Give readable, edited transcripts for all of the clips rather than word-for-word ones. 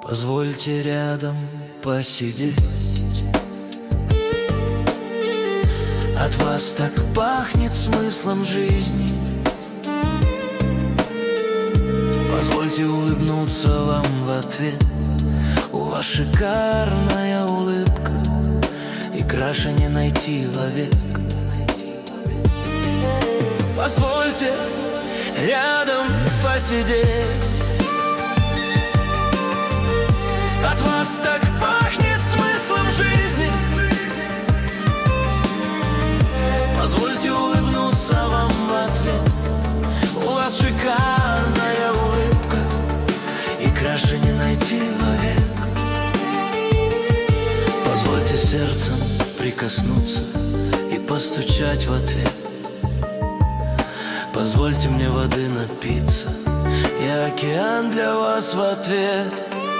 Позвольте рядом посидеть. От вас так пахнет смыслом жизни. Позвольте улыбнуться вам в ответ. У вас шикарная улыбка, и краше не найти вовек. Позвольте рядом посидеть. От вас так пахнет смыслом жизни. Позвольте улыбнуться вам в ответ. У вас шикарная улыбка, и краше не найти вовек. Позвольте сердцем прикоснуться и постучать в ответ. Позвольте мне воды напиться, я океан для вас в ответ.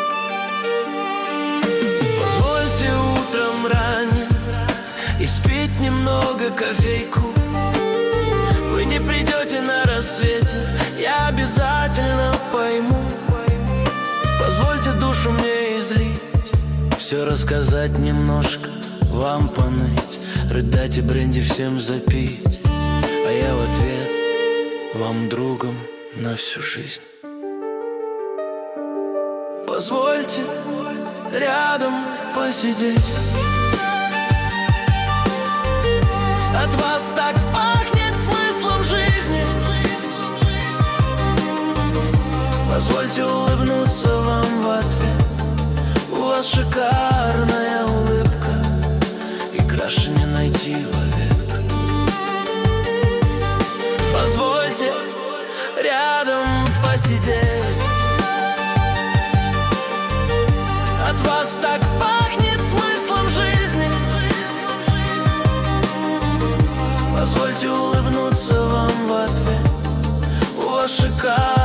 Позвольте утром ранним испить немного кофейку. Вы не придете на рассвете, я обязательно пойму. Позвольте душу мне излить, все рассказать немножко, вам поныть, рыдать и бренди всем запить, а я в ответ вам другом на всю жизнь. Позвольте рядом посидеть. От вас так пахнет смыслом жизни. Позвольте улыбнуться вам в ответ. У вас шикарная улыбка, и краше не найти вовек. Позвольте рядом посидеть. От вас так пахнет смыслом жизни. Позвольте улыбнуться вам в ответ. У вас шикарная